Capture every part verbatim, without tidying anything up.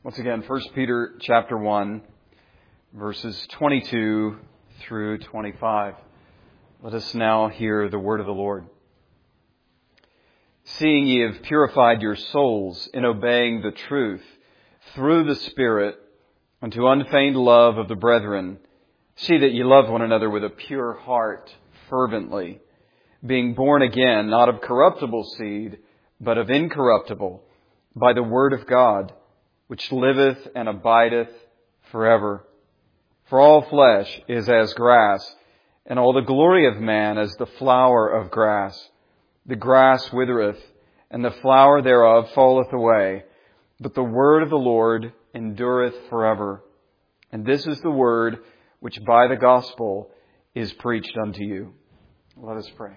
Once again, First Peter chapter one, verses twenty-two through twenty-five. Let us now hear the word of the Lord. Seeing ye have purified your souls in obeying the truth through the Spirit unto unfeigned love of the brethren, see that ye love one another with a pure heart fervently, being born again, not of corruptible seed, but of incorruptible, by the word of God, which liveth and abideth forever. For all flesh is as grass, and all the glory of man as the flower of grass. The grass withereth, and the flower thereof falleth away, but the word of the Lord endureth forever. And this is the word which by the gospel is preached unto you. Let us pray.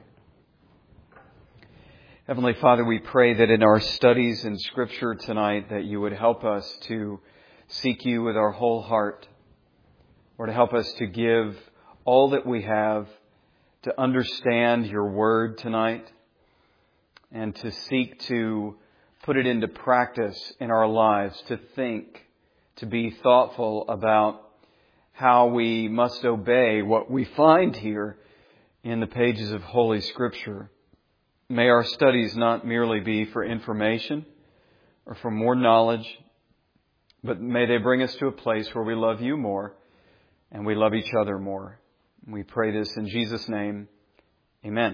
Heavenly Father, we pray that in our studies in Scripture tonight that you would help us to seek you with our whole heart, or to help us to give all that we have to understand your word tonight and to seek to put it into practice in our lives, to think, to be thoughtful about how we must obey what we find here in the pages of Holy Scripture. May our studies not merely be for information or for more knowledge, but may they bring us to a place where we love you more and we love each other more. We pray this in Jesus' name. Amen.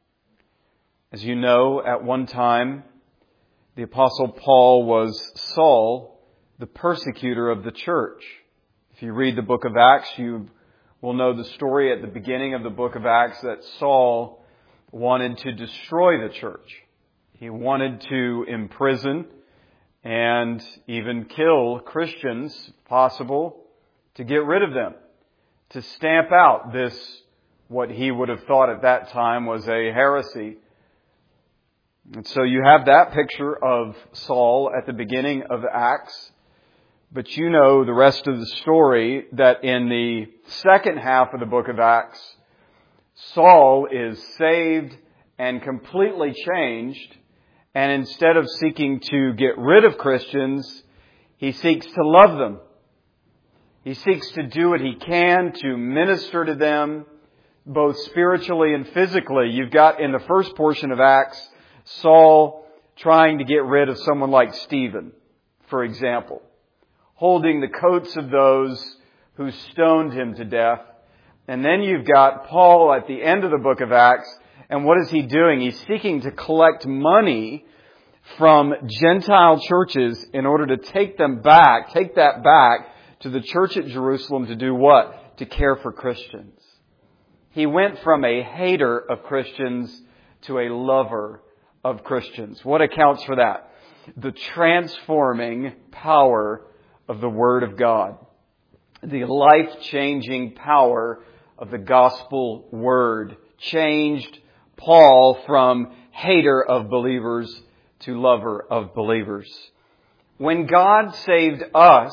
As you know, at one time, the Apostle Paul was Saul, the persecutor of the church. If you read the book of Acts, you will know the story at the beginning of the book of Acts that Saul wanted to destroy the church. He wanted to imprison and even kill Christians, if possible, to get rid of them, to stamp out this, what he would have thought at that time was a heresy. And so you have that picture of Saul at the beginning of Acts. But you know the rest of the story, that in the second half of the book of Acts, Saul is saved and completely changed. And instead of seeking to get rid of Christians, he seeks to love them. He seeks to do what he can to minister to them, both spiritually and physically. You've got in the first portion of Acts, Saul trying to get rid of someone like Stephen, for example, holding the coats of those who stoned him to death. And then you've got Paul at the end of the book of Acts, and what is he doing? He's seeking to collect money from Gentile churches in order to take them back, take that back to the church at Jerusalem to do what? To care for Christians. He went from a hater of Christians to a lover of Christians. What accounts for that? The transforming power of the Word of God. The life-changing power of the gospel word changed Paul from hater of believers to lover of believers. When God saved us,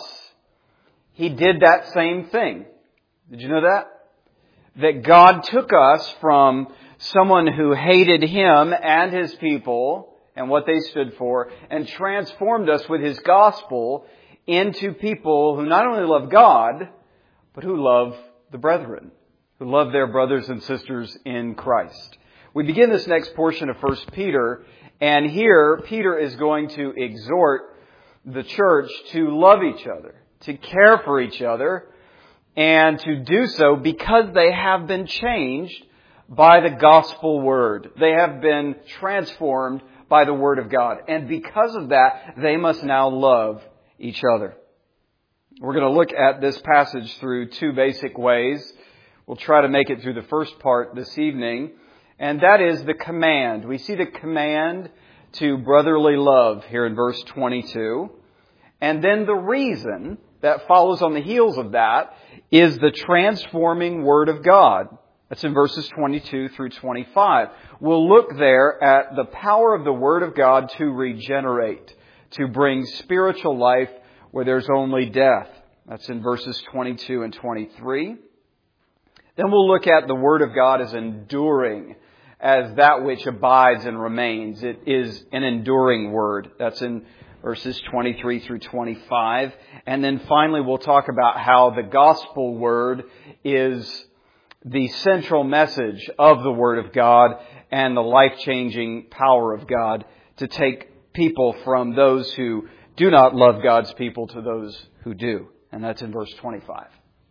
He did that same thing. Did you know that? That God took us from someone who hated Him and His people and what they stood for, and transformed us with His gospel into people who not only love God, but who love the brethren, who love their brothers and sisters in Christ. We begin this next portion of First Peter, and here Peter is going to exhort the church to love each other, to care for each other, and to do so because they have been changed by the gospel word. They have been transformed by the word of God. And because of that, they must now love each other. We're going to look at this passage through two basic ways. We'll try to make it through the first part this evening, and that is the command. We see the command to brotherly love here in verse twenty-two. And then the reason that follows on the heels of that is the transforming Word of God. That's in verses twenty-two through twenty-five. We'll look there at the power of the Word of God to regenerate, to bring spiritual life where there's only death. That's in verses twenty-two and twenty-three. Then we'll look at the Word of God as enduring, as that which abides and remains. It is an enduring Word. That's in verses twenty-three through twenty-five. And then finally we'll talk about how the gospel word is the central message of the Word of God and the life-changing power of God to take people from those who do not love God's people to those who do. And that's in verse twenty-five.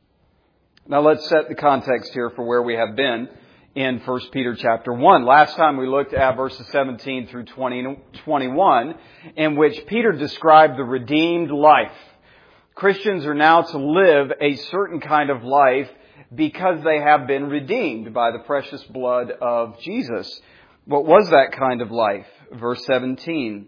Now let's set the context here for where we have been in First Peter chapter one. Last time we looked at verses seventeen through twenty, twenty-one, in which Peter described the redeemed life. Christians are now to live a certain kind of life because they have been redeemed by the precious blood of Jesus. What was that kind of life? Verse seventeen.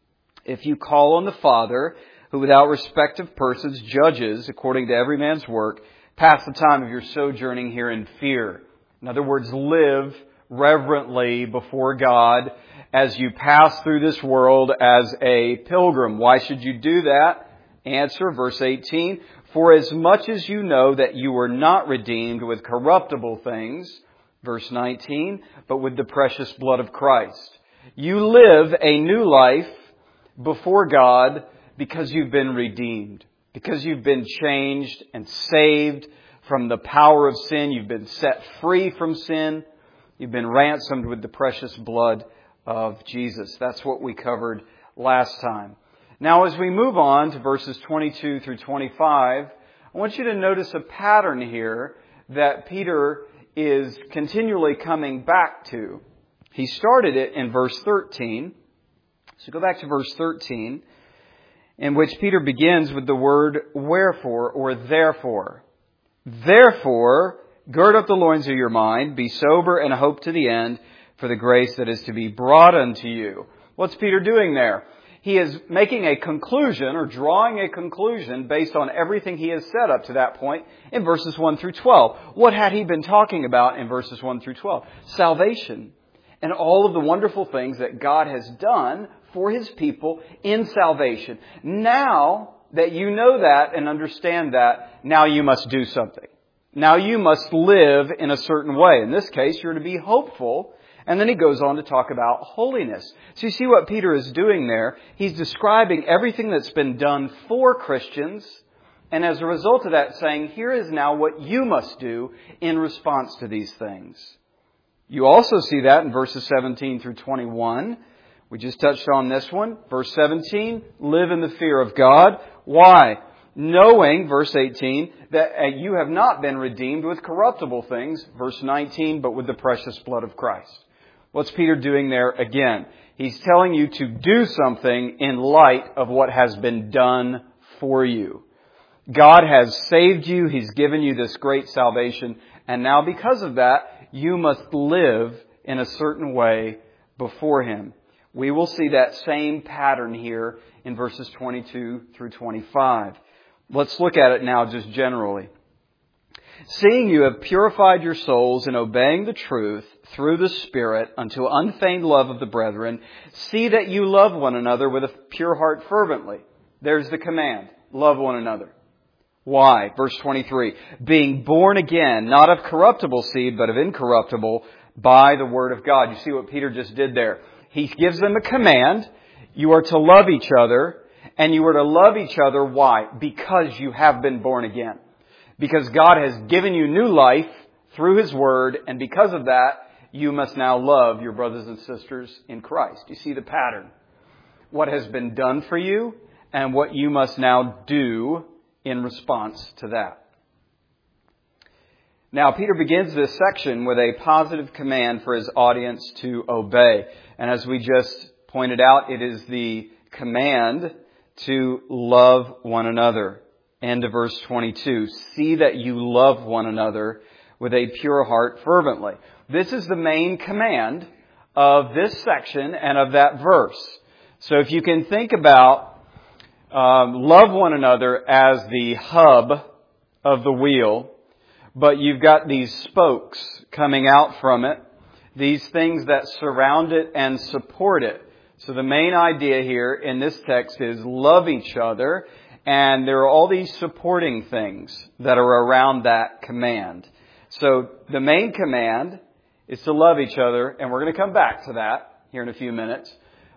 If you call on the Father, who without respect of persons judges according to every man's work, pass the time of your sojourning here in fear. In other words, live reverently before God as you pass through this world as a pilgrim. Why should you do that? Answer, verse eighteen. For as much as you know that you were not redeemed with corruptible things, verse nineteen, but with the precious blood of Christ. You live a new life before God because you've been redeemed, because you've been changed and saved from the power of sin. You've been set free from sin. You've been ransomed with the precious blood of Jesus. That's what we covered last time. Now, as we move on to verses twenty-two through twenty-five, I want you to notice a pattern here that Peter is continually coming back to. He started it in verse thirteen. So go back to verse thirteen, in which Peter begins with the word wherefore or therefore. Therefore, gird up the loins of your mind, be sober and hope to the end for the grace that is to be brought unto you. What's Peter doing there? He is making a conclusion or drawing a conclusion based on everything he has said up to that point in verses one through twelve. What had he been talking about in verses one through twelve? Salvation and all of the wonderful things that God has done for His people in salvation. Now that you know that and understand that, now you must do something. Now you must live in a certain way. In this case, you're to be hopeful. And then he goes on to talk about holiness. So you see what Peter is doing there. He's describing everything that's been done for Christians. And as a result of that, saying, here is now what you must do in response to these things. You also see that in verses seventeen through twenty-one. We just touched on this one. Verse seventeen, live in the fear of God. Why? Knowing, verse eighteen, that you have not been redeemed with corruptible things. Verse nineteen, but with the precious blood of Christ. What's Peter doing there again? He's telling you to do something in light of what has been done for you. God has saved you. He's given you this great salvation. And now because of that, you must live in a certain way before Him. We will see that same pattern here in verses twenty-two through twenty-five. Let's look at it now just generally. Seeing you have purified your souls in obeying the truth through the Spirit unto unfeigned love of the brethren, see that you love one another with a pure heart fervently. There's the command. Love one another. Why? Verse twenty-three. Being born again, not of corruptible seed, but of incorruptible, by the word of God. You see what Peter just did there. He gives them a command. You are to love each other. And you are to love each other. Why? Because you have been born again. Because God has given you new life through His Word. And because of that, you must now love your brothers and sisters in Christ. You see the pattern. What has been done for you and what you must now do in response to that. Now, Peter begins this section with a positive command for his audience to obey. And as we just pointed out, it is the command to love one another. End of verse twenty-two. See that you love one another with a pure heart fervently. This is the main command of this section and of that verse. So if you can think about um, love one another as the hub of the wheel, but you've got these spokes coming out from it, these things that surround it and support it. So the main idea here in this text is love each other, and there are all these supporting things that are around that command. So the main command is to love each other, and we're going to come back to that here in a few minutes.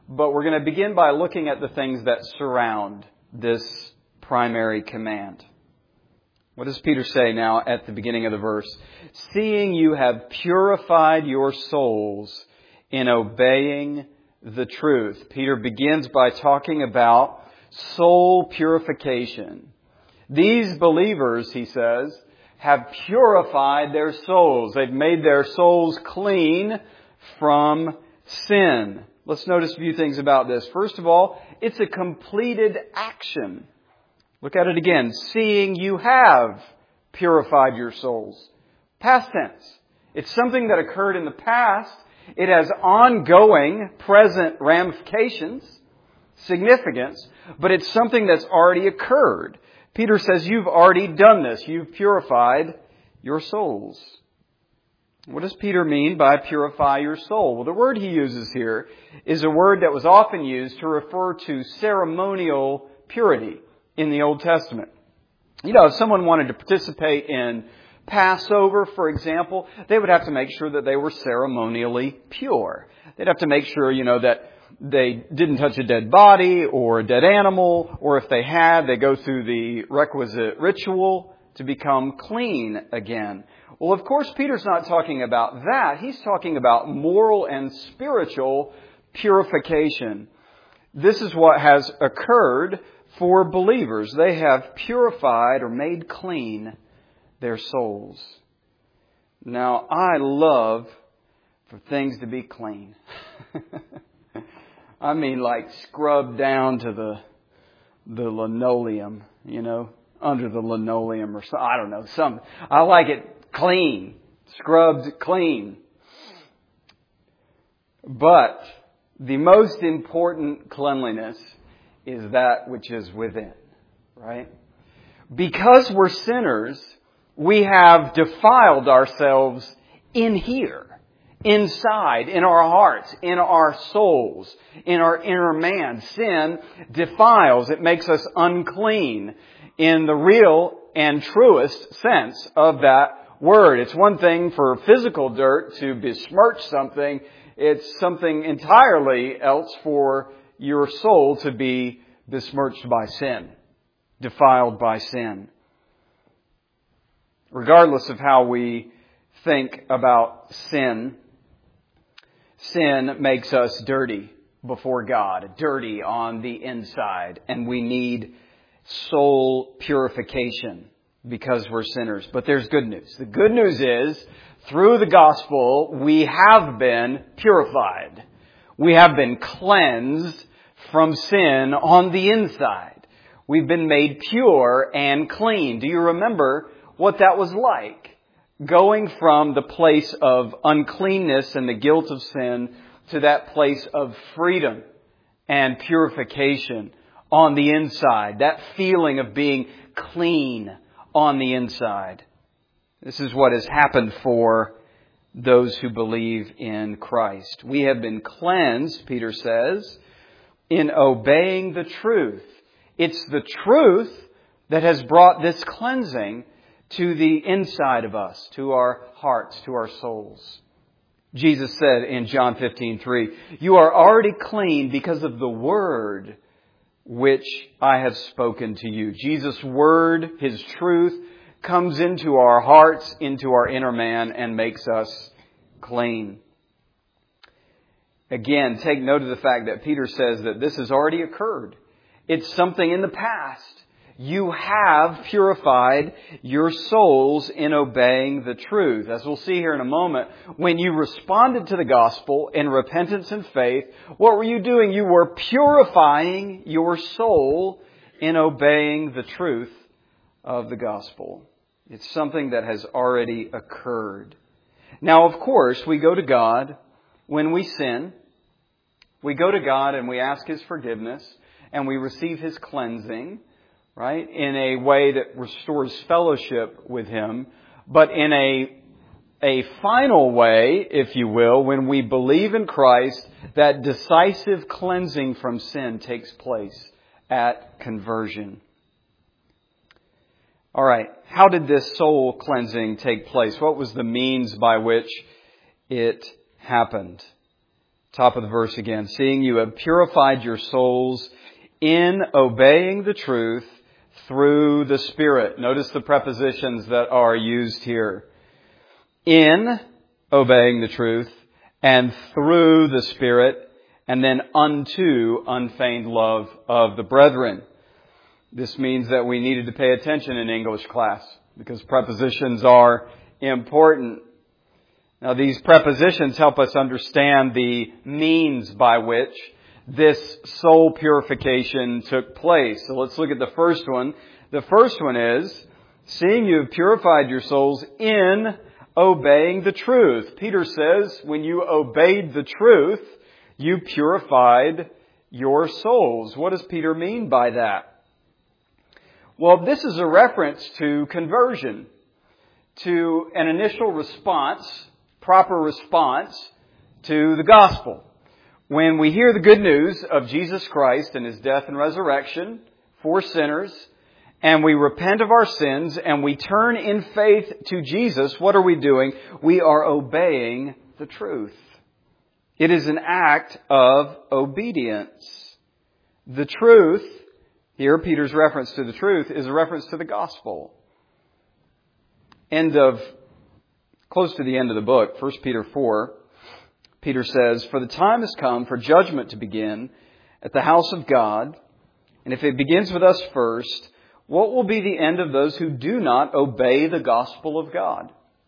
but we're going to begin by looking at the things that surround this primary command. What does Peter say now at the beginning of the verse? Seeing you have purified your souls in obeying the truth. Peter begins by talking about soul purification. These believers, he says, have purified their souls. They've made their souls clean from sin. Let's notice a few things about this. First of all, it's a completed action. Look at it again. Seeing you have purified your souls. Past tense. It's something that occurred in the past. It has ongoing, present ramifications, significance, but it's something that's already occurred. Peter says you've already done this. You've purified your souls. What does Peter mean by purify your soul? Well, the word he uses here is a word that was often used to refer to ceremonial purity in the Old Testament. You know, if someone wanted to participate in Passover, for example, they would have to make sure that they were ceremonially pure. They'd have to make sure, you know, that they didn't touch a dead body or a dead animal, or if they had, they go through the requisite ritual to become clean again. Well, of course, Peter's not talking about that. He's talking about moral and spiritual purification. This is what has occurred for believers. They have purified or made clean their souls. Now, I love for things to be clean. I mean, like scrubbed down to the the linoleum, you know, under the linoleum or so. I don't know, some. I like it clean, scrubbed clean. But the most important cleanliness is that which is within, right? Because we're sinners, we have defiled ourselves in here. Inside, in our hearts, in our souls, in our inner man. Sin defiles. It makes us unclean in the real and truest sense of that word. It's one thing for physical dirt to besmirch something. It's something entirely else for your soul to be besmirched by sin, defiled by sin. Regardless of how we think about sin, sin makes us dirty before God, dirty on the inside, and we need soul purification because we're sinners. But there's good news. The good news is, through the gospel, we have been purified. We have been cleansed from sin on the inside. We've been made pure and clean. Do you remember what that was like? Going from the place of uncleanness and the guilt of sin to that place of freedom and purification on the inside. That feeling of being clean on the inside. This is what has happened for those who believe in Christ. We have been cleansed, Peter says, in obeying the truth. It's the truth that has brought this cleansing to the inside of us, to our hearts, to our souls. Jesus said in John fifteen three, "You are already clean because of the word which I have spoken to you." Jesus' word, His truth, comes into our hearts, into our inner man, and makes us clean. Again, take note of the fact that Peter says that this has already occurred. It's something in the past. You have purified your souls in obeying the truth. As we'll see here in a moment, when you responded to the gospel in repentance and faith, what were you doing? You were purifying your soul in obeying the truth of the gospel. It's something that has already occurred. Now, of course, we go to God when we sin. We go to God and we ask His forgiveness and we receive His cleansing, right, in a way that restores fellowship with Him, but in a a final way, if you will, when we believe in Christ, that decisive cleansing from sin takes place at conversion. All right, how did this soul cleansing take place? What was the means by which it happened? Top of the verse again. Seeing you have purified your souls in obeying the truth through the Spirit. Notice the prepositions that are used here. In obeying the truth, and through the Spirit, and then unto unfeigned love of the brethren. This means that we needed to pay attention in English class, because prepositions are important. Now, these prepositions help us understand the means by which this soul purification took place. So let's look at the first one. The first one is, seeing you have purified your souls in obeying the truth. Peter says, when you obeyed the truth, you purified your souls. What does Peter mean by that? Well, this is a reference to conversion, to an initial response, proper response to the gospel. When we hear the good news of Jesus Christ and His death and resurrection for sinners, and we repent of our sins, and we turn in faith to Jesus, what are we doing? We are obeying the truth. It is an act of obedience. The truth, here Peter's reference to the truth, is a reference to the gospel. End of, close to the end of the book, First Peter four, Peter says, "For the time has come for judgment to begin at the house of God, and if it begins with us first, what will be the end of those who do not obey the gospel of God?"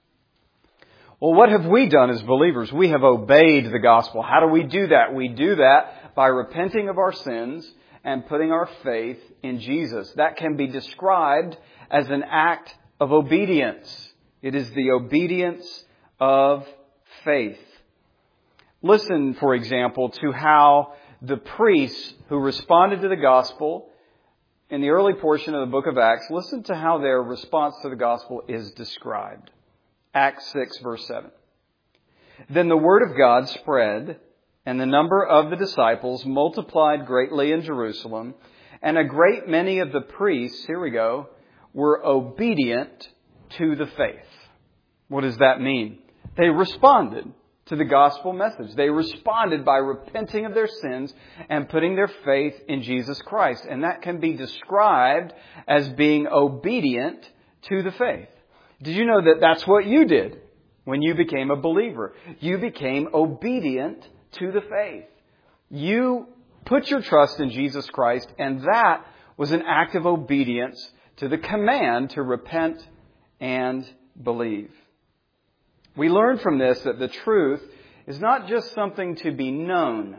Well, what have we done as believers? We have obeyed the gospel. How do we do that? We do that by repenting of our sins and putting our faith in Jesus. That can be described as an act of obedience. It is the obedience of faith. Listen, for example, to how the priests who responded to the gospel in the early portion of the book of Acts, listen to how their response to the gospel is described. Acts six, verse seven. "Then the word of God spread, and the number of the disciples multiplied greatly in Jerusalem, and a great many of the priests," here we go, "were obedient to the faith." What does that mean? They responded to the gospel message. They responded by repenting of their sins and putting their faith in Jesus Christ. And that can be described as being obedient to the faith. Did you know that that's what you did when you became a believer? You became obedient to the faith. You put your trust in Jesus Christ, and that was an act of obedience to the command to repent and believe. We learn from this that the truth is not just something to be known.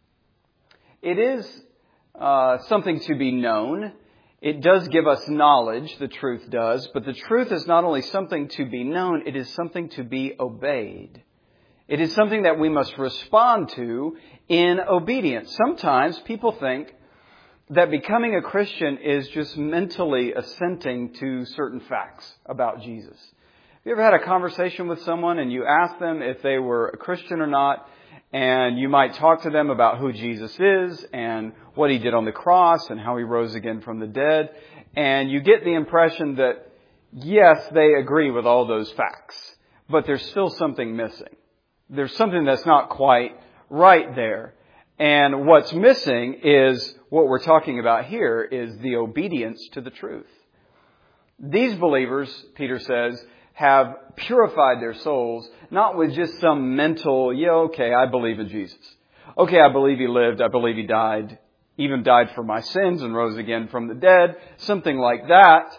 It is uh, something to be known. It does give us knowledge, the truth does, but the truth is not only something to be known, it is something to be obeyed. It is something that we must respond to in obedience. Sometimes people think that becoming a Christian is just mentally assenting to certain facts about Jesus. Have you ever had a conversation with someone and you ask them if they were a Christian or not, and you might talk to them about who Jesus is and what He did on the cross and how He rose again from the dead, and you get the impression that, yes, they agree with all those facts, but there's still something missing. There's something that's not quite right there. And what's missing is what we're talking about here is the obedience to the truth. These believers, Peter says, have purified their souls, not with just some mental, yeah, okay, I believe in Jesus. Okay, I believe He lived. I believe He died, even died for my sins and rose again from the dead. Something like that.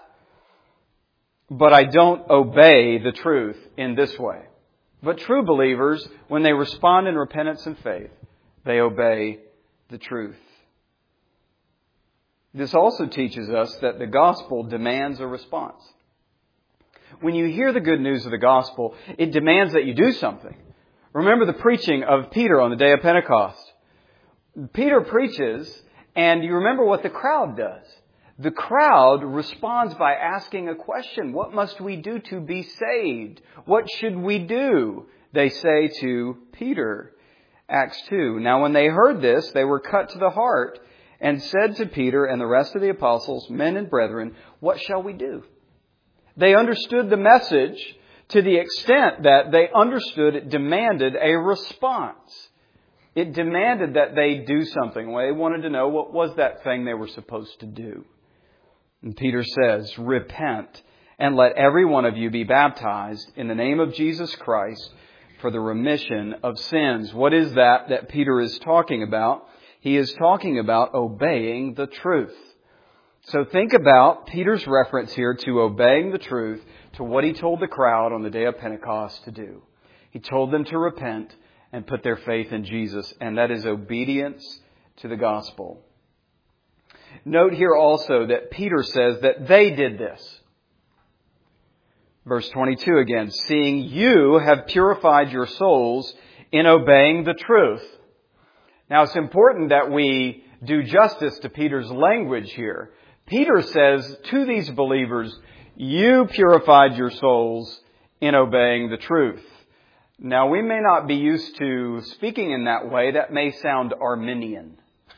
But I don't obey the truth in this way. But true believers, when they respond in repentance and faith, they obey the truth. This also teaches us that the gospel demands a response. When you hear the good news of the gospel, it demands that you do something. Remember the preaching of Peter on the day of Pentecost. Peter preaches, and you remember what the crowd does. The crowd responds by asking a question. What must we do to be saved? What should we do? They say to Peter. Acts two. Now when they heard this, they were cut to the heart and said to Peter and the rest of the apostles, "Men and brethren, what shall we do?" They understood the message to the extent that they understood it demanded a response. It demanded that they do something. They wanted to know what was that thing they were supposed to do. And Peter says, repent and let every one of you be baptized in the name of Jesus Christ for the remission of sins. What is that that Peter is talking about? He is talking about obeying the truth. So think about Peter's reference here to obeying the truth, to what he told the crowd on the day of Pentecost to do. He told them to repent and put their faith in Jesus, and that is obedience to the gospel. Note here also that Peter says that they did this. Verse twenty-two again, seeing you have purified your souls in obeying the truth. Now it's important that we do justice to Peter's language here. Peter says to these believers, you purified your souls in obeying the truth. Now we may not be used to speaking in that way. That may sound Arminian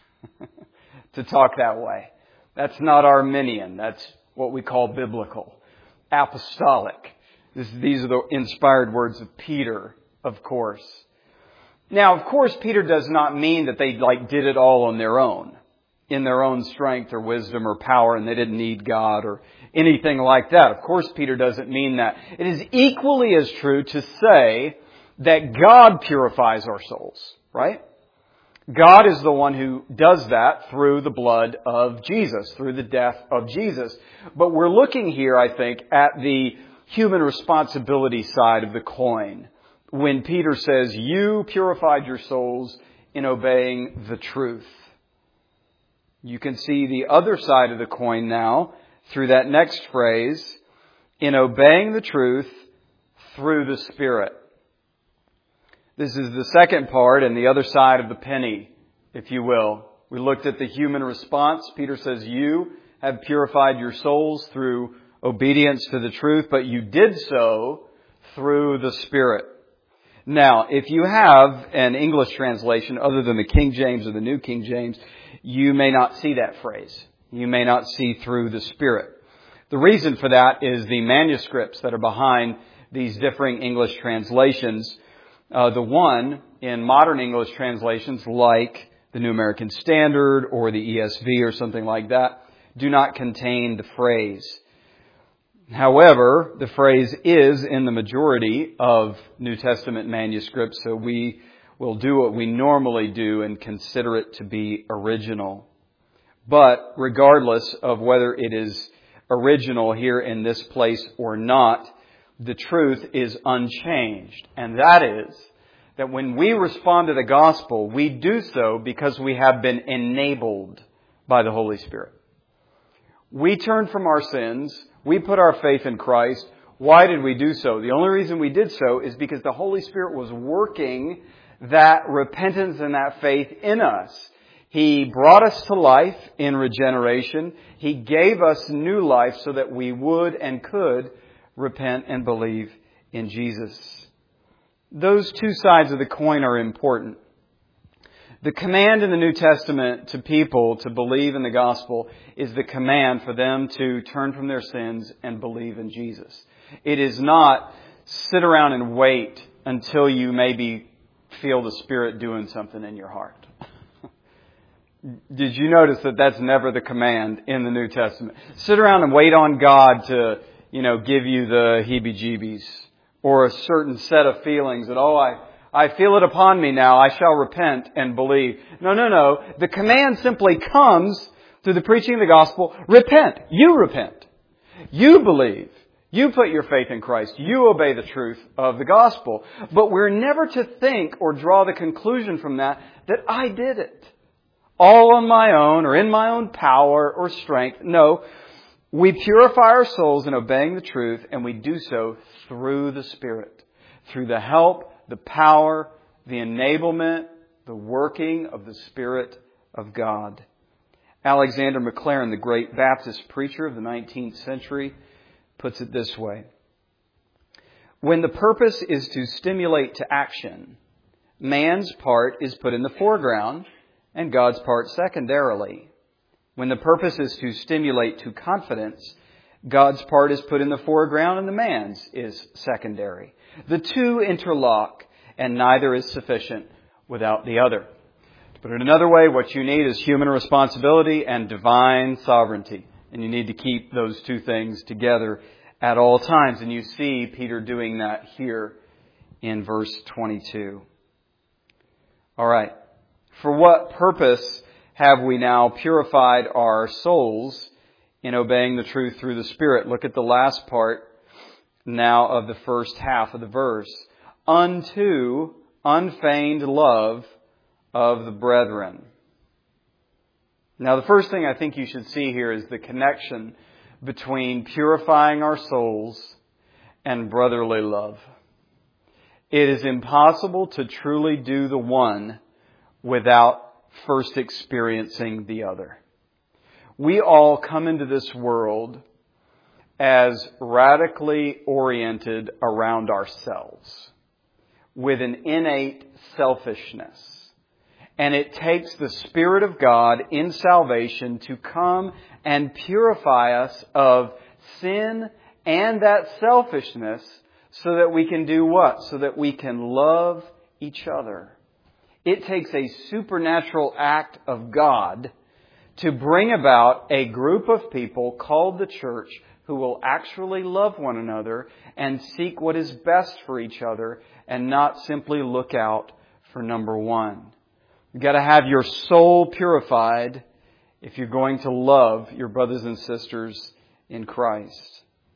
to talk that way. That's not Arminian. That's what we call biblical. Apostolic. This, these are the inspired words of Peter, of course. Now, of course, Peter does not mean that they like did it all on their own, in their own strength or wisdom or power, and they didn't need God or anything like that. Of course, Peter doesn't mean that. It is equally as true to say that God purifies our souls, right? God is the one who does that through the blood of Jesus, through the death of Jesus. But we're looking here, I think, at the human responsibility side of the coin. When Peter says, you purified your souls in obeying the truth. You can see the other side of the coin now through that next phrase, in obeying the truth through the Spirit. This is the second part and the other side of the penny, if you will. We looked at the human response. Peter says, you have purified your souls through obedience to the truth, but you did so through the Spirit. Now, if you have an English translation other than the King James or the New King James, you may not see that phrase. You may not see through the Spirit. The reason for that is the manuscripts that are behind these differing English translations. Uh, the one in modern English translations, like the New American Standard or the E S V or something like that, do not contain the phrase. However, the phrase is in the majority of New Testament manuscripts, so we will do what we normally do and consider it to be original. But regardless of whether it is original here in this place or not, the truth is unchanged. And that is that when we respond to the gospel, we do so because we have been enabled by the Holy Spirit. We turn from our sins. We put our faith in Christ. Why did we do so? The only reason we did so is because the Holy Spirit was working that repentance and that faith in us. He brought us to life in regeneration. He gave us new life so that we would and could repent and believe in Jesus. Those two sides of the coin are important. The command in the New Testament to people to believe in the gospel is the command for them to turn from their sins and believe in Jesus. It is not sit around and wait until you maybe feel the Spirit doing something in your heart. Did you notice that that's never the command in the New Testament? Sit around and wait on God to, you know, give you the heebie-jeebies or a certain set of feelings that, oh, I... I feel it upon me now. I shall repent and believe. No, no, no. The command simply comes through the preaching of the gospel. Repent. You repent. You believe. You put your faith in Christ. You obey the truth of the gospel. But we're never to think or draw the conclusion from that that I did it all on my own or in my own power or strength. No. We purify our souls in obeying the truth, and we do so through the Spirit, through the help, the power, the enablement, the working of the Spirit of God. Alexander Maclaren, the great Baptist preacher of the nineteenth century, puts it this way. When the purpose is to stimulate to action, man's part is put in the foreground and God's part secondarily. When the purpose is to stimulate to confidence, God's part is put in the foreground and the man's is secondary. The two interlock, and neither is sufficient without the other. To put it another way, what you need is human responsibility and divine sovereignty. And you need to keep those two things together at all times. And you see Peter doing that here in verse twenty-two. All right. For what purpose have we now purified our souls in obeying the truth through the Spirit? Look at the last part now of the first half of the verse. Unto unfeigned love of the brethren. Now, the first thing I think you should see here is the connection between purifying our souls and brotherly love. It is impossible to truly do the one without first experiencing the other. We all come into this world as radically oriented around ourselves, with an innate selfishness. And it takes the Spirit of God in salvation to come and purify us of sin and that selfishness so that we can do what? So that we can love each other. It takes a supernatural act of God to bring about a group of people called the church who will actually love one another and seek what is best for each other and not simply look out for number one. You've got to have your soul purified if you're going to love your brothers and sisters in Christ.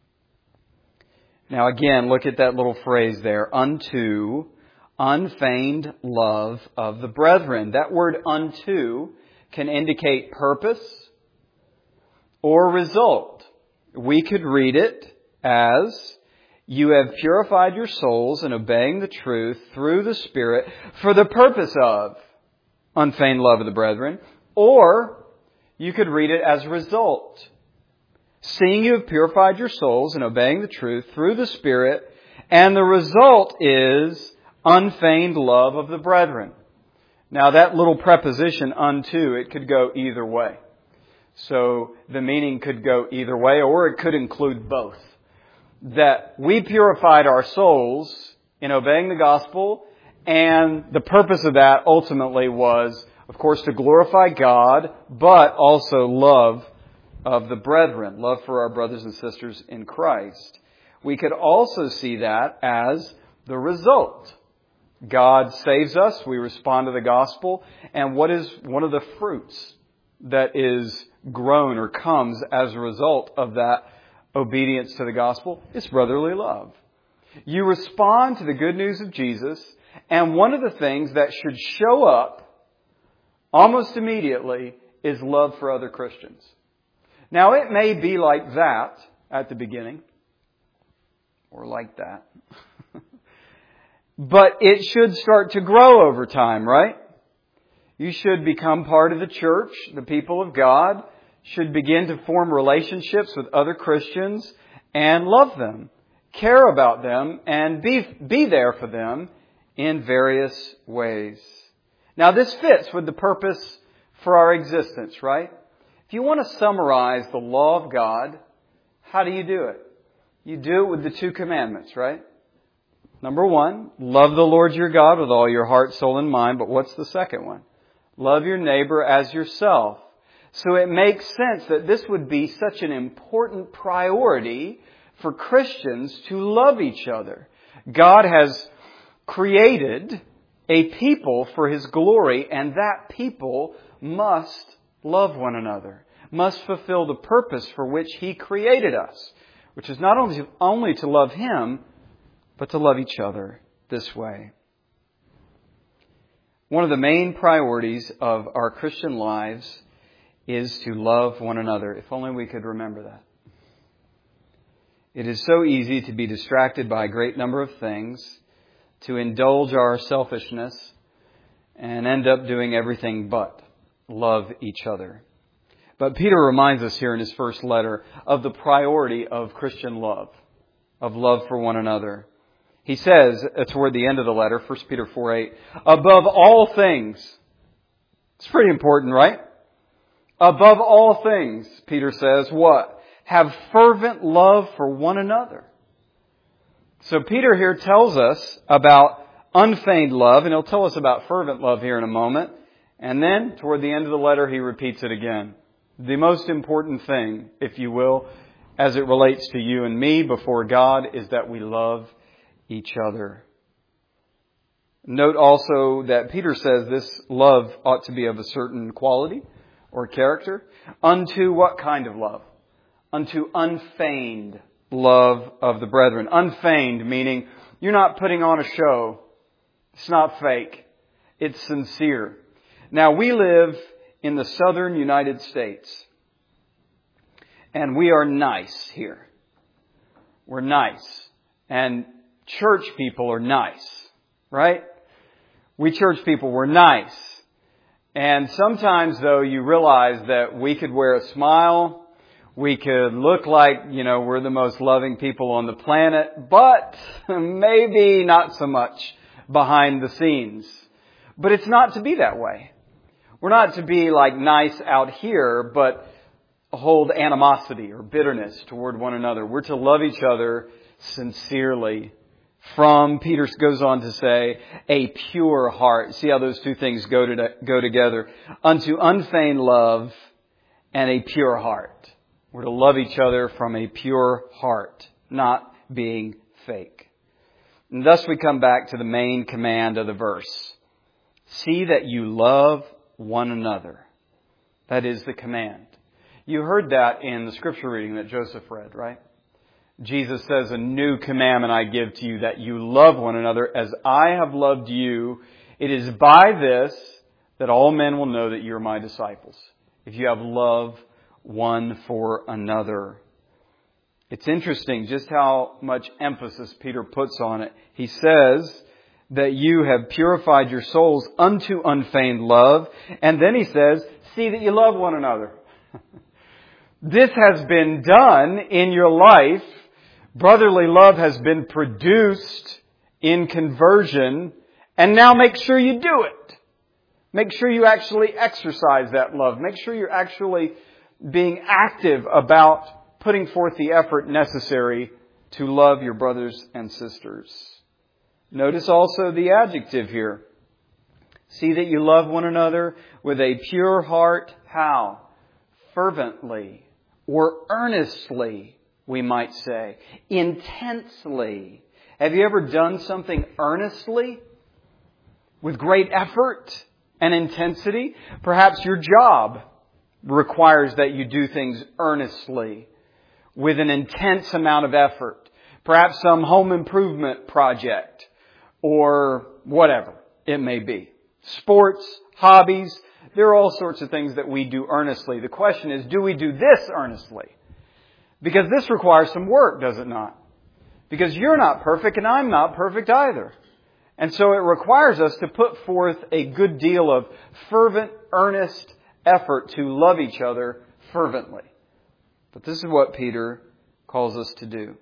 Now again, look at that little phrase there. Unto unfeigned love of the brethren. That word unto can indicate purpose or result. We could read it as, you have purified your souls in obeying the truth through the Spirit for the purpose of unfeigned love of the brethren. Or you could read it as a result. Seeing you have purified your souls in obeying the truth through the Spirit, and the result is unfeigned love of the brethren. Now that little preposition unto, it could go either way. So the meaning could go either way, or it could include both. That we purified our souls in obeying the gospel, and the purpose of that ultimately was, of course, to glorify God, but also love of the brethren, love for our brothers and sisters in Christ. We could also see that as the result. God saves us, we respond to the gospel, and what is one of the fruits that is grown or comes as a result of that obedience to the gospel? It's brotherly love. You respond to the good news of Jesus, and one of the things that should show up almost immediately is love for other Christians. Now, it may be like that at the beginning, or like that. But it should start to grow over time, right? You should become part of the church. The people of God should begin to form relationships with other Christians and love them, care about them, and be, be there for them in various ways. Now, this fits with the purpose for our existence, right? If you want to summarize the law of God, how do you do it? You do it with the two commandments, right? Number one, love the Lord your God with all your heart, soul, and mind. But what's the second one? Love your neighbor as yourself. So it makes sense that this would be such an important priority for Christians to love each other. God has created a people for His glory, and that people must love one another, must fulfill the purpose for which He created us, which is not only, only to love Him, but to love each other this way. One of the main priorities of our Christian lives is to love one another. If only we could remember that. It is so easy to be distracted by a great number of things, to indulge our selfishness, and end up doing everything but love each other. But Peter reminds us here in his first letter of the priority of Christian love, of love for one another. He says, toward the end of the letter, First Peter four eight, above all things. It's pretty important, right? Above all things, Peter says, what? Have fervent love for one another. So Peter here tells us about unfeigned love, and he'll tell us about fervent love here in a moment. And then, toward the end of the letter, he repeats it again. The most important thing, if you will, as it relates to you and me before God, is that we love each other. Note also that Peter says this love ought to be of a certain quality or character. Unto what kind of love? Unto unfeigned love of the brethren. Unfeigned meaning you're not putting on a show. It's not fake. It's sincere. Now, we live in the southern United States. And we are nice here. We're nice. And church people are nice. Right? We church people, we're nice. And sometimes, though, you realize that we could wear a smile. We could look like, you know, we're the most loving people on the planet. But maybe not so much behind the scenes. But it's not to be that way. We're not to be like nice out here, but hold animosity or bitterness toward one another. We're to love each other sincerely. From, Peter goes on to say, a pure heart. See how those two things go to go together. Unto unfeigned love and a pure heart. We're to love each other from a pure heart, not being fake. And thus we come back to the main command of the verse. See that you love one another. That is the command. You heard that in the scripture reading that Joseph read, right? Jesus says, a new commandment I give to you, that you love one another as I have loved you. It is by this that all men will know that you are my disciples, if you have love one for another. It's interesting just how much emphasis Peter puts on it. He says that you have purified your souls unto unfeigned love. And then he says, see that you love one another. This has been done in your life. Brotherly love has been produced in conversion, and now make sure you do it. Make sure you actually exercise that love. Make sure you're actually being active about putting forth the effort necessary to love your brothers and sisters. Notice also the adjective here. See that you love one another with a pure heart. How? Fervently or earnestly. We might say, intensely. Have you ever done something earnestly? With great effort and intensity? Perhaps your job requires that you do things earnestly, with an intense amount of effort. Perhaps some home improvement project, or whatever it may be. Sports, hobbies, there are all sorts of things that we do earnestly. The question is, do we do this earnestly? Because this requires some work, does it not? Because you're not perfect and I'm not perfect either. And so it requires us to put forth a good deal of fervent, earnest effort to love each other fervently. But this is what Peter calls us to do.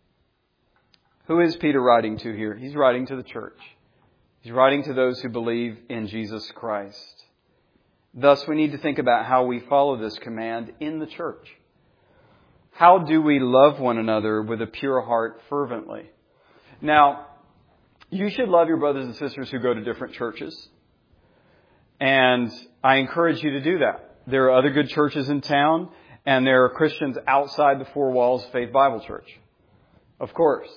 Who is Peter writing to here? He's writing to the church. He's writing to those who believe in Jesus Christ. Thus, we need to think about how we follow this command in the church. How do we love one another with a pure heart fervently? Now, you should love your brothers and sisters who go to different churches. And I encourage you to do that. There are other good churches in town, and there are Christians outside the four walls of Faith Bible Church. Of course.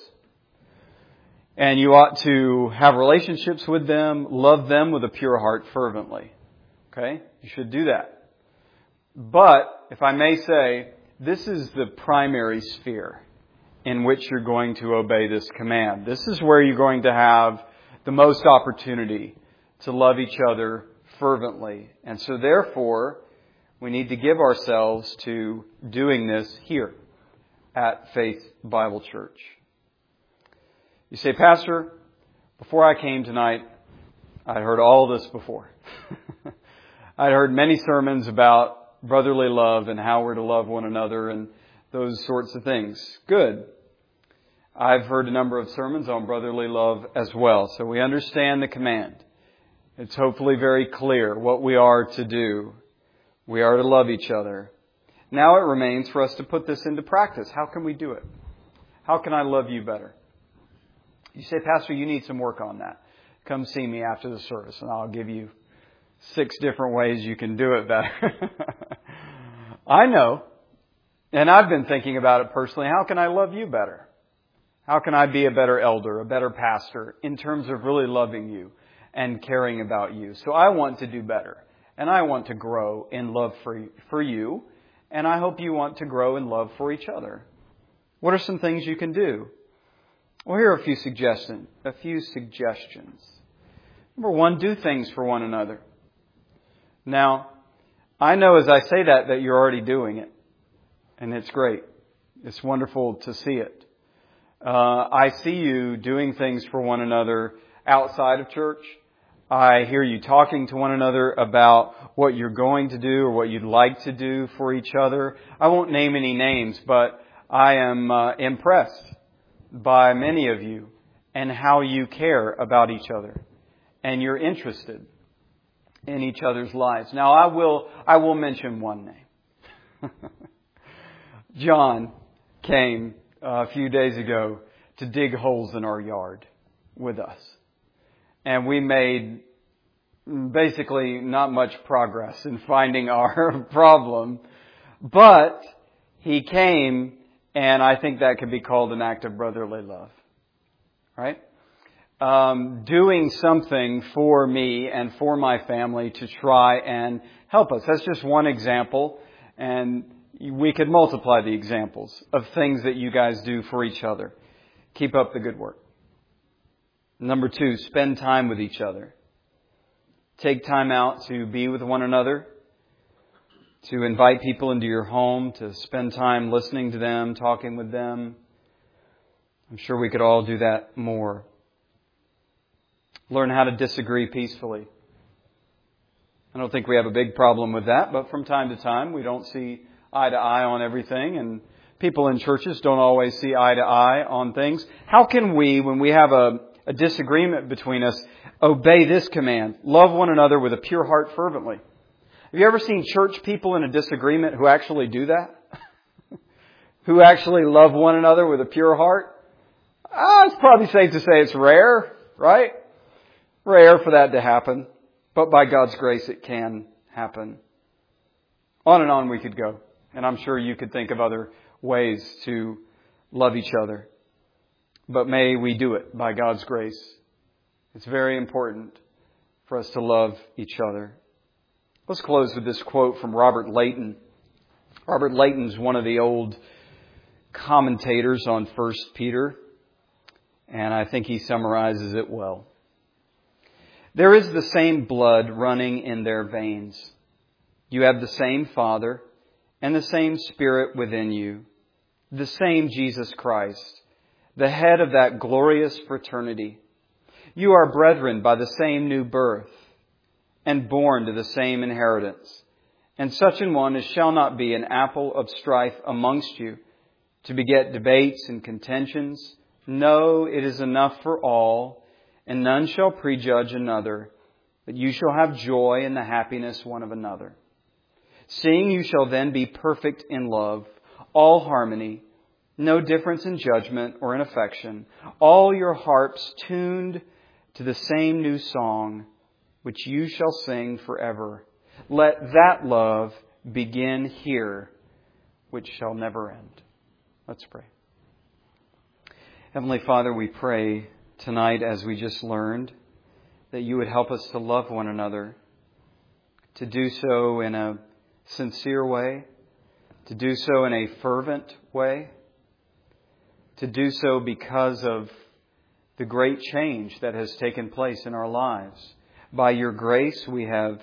And you ought to have relationships with them, love them with a pure heart fervently. Okay? You should do that. But, if I may say, this is the primary sphere in which you're going to obey this command. This is where you're going to have the most opportunity to love each other fervently. And so therefore, we need to give ourselves to doing this here at Faith Bible Church. You say, Pastor, before I came tonight, I'd heard all this before. I'd heard many sermons about brotherly love and how we're to love one another and those sorts of things. Good. I've heard a number of sermons on brotherly love as well. So we understand the command. It's hopefully very clear what we are to do. We are to love each other. Now it remains for us to put this into practice. How can we do it? How can I love you better? You say, Pastor, you need some work on that. come see me after the service and I'll give you six different ways you can do it better. I know, and I've been thinking about it personally, how can I love you better? How can I be a better elder, a better pastor in terms of really loving you and caring about you? So I want to do better, and I want to grow in love for, for you, and I hope you want to grow in love for each other. What are some things you can do? Well, here are a few suggestions. A few suggestions. Number one, do things for one another. Now, I know as I say that that you're already doing it, and it's great. It's wonderful to see it. Uh, I see you doing things for one another outside of church. I hear you talking to one another about what you're going to do or what you'd like to do for each other. I won't name any names, but I am uh, impressed by many of you and how you care about each other and you're interested in each other's lives. Now, I will I will mention one name. John came a few days ago to dig holes in our yard with us. And we made basically not much progress in finding our problem. But he came, and I think that could be called an act of brotherly love. Right? Um, doing something for me and for my family to try and help us. That's just one example. And we could multiply the examples of things that you guys do for each other. Keep up the good work. Number two, spend time with each other. Take time out to be with one another, to invite people into your home, to spend time listening to them, talking with them. I'm sure we could all do that more. Learn how to disagree peacefully. I don't think we have a big problem with that, but from time to time we don't see eye to eye on everything, and people in churches don't always see eye to eye on things. How can we, when we have a, a disagreement between us, obey this command? Love one another with a pure heart fervently. Have you ever seen church people in a disagreement who actually do that? Who actually love one another with a pure heart? Ah, it's probably safe to say it's rare, right? Rare for that to happen. But by God's grace it can happen. On and on we could go. And I'm sure you could think of other ways to love each other. But may we do it by God's grace. It's very important for us to love each other. Let's close with this quote from Robert Leighton. Robert Leighton's one of the old commentators on First Peter, and I think he summarizes it well. There is the same blood running in their veins. You have the same Father and the same Spirit within you, the same Jesus Christ, the head of that glorious fraternity. You are brethren by the same new birth and born to the same inheritance. And such an one as shall not be an apple of strife amongst you to beget debates and contentions. No, it is enough for all, and none shall prejudge another, but you shall have joy in the happiness one of another. Seeing you shall then be perfect in love, all harmony, no difference in judgment or in affection, all your harps tuned to the same new song, which you shall sing forever. Let that love begin here, which shall never end. Let's pray. Heavenly Father, we pray tonight, as we just learned, that you would help us to love one another, to do so in a sincere way, to do so in a fervent way, to do so because of the great change that has taken place in our lives. By your grace, we have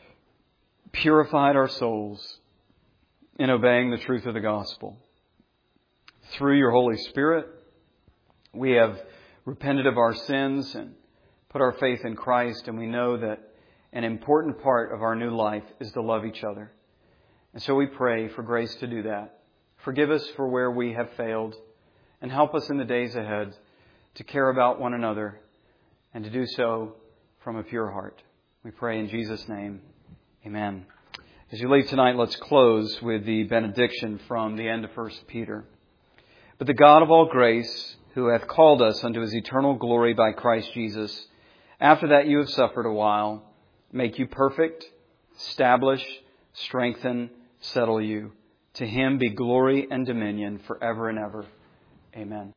purified our souls in obeying the truth of the gospel. Through your Holy Spirit, we have repented of our sins and put our faith in Christ, and we know that an important part of our new life is to love each other. And so we pray for grace to do that. Forgive us for where we have failed, and help us in the days ahead to care about one another and to do so from a pure heart. We pray in Jesus' name. Amen. As you leave tonight, let's close with the benediction from the end of First Peter. But the God of all grace, who hath called us unto his eternal glory by Christ Jesus, after that you have suffered a while, make you perfect, establish, strengthen, settle you. To Him be glory and dominion forever and ever. Amen.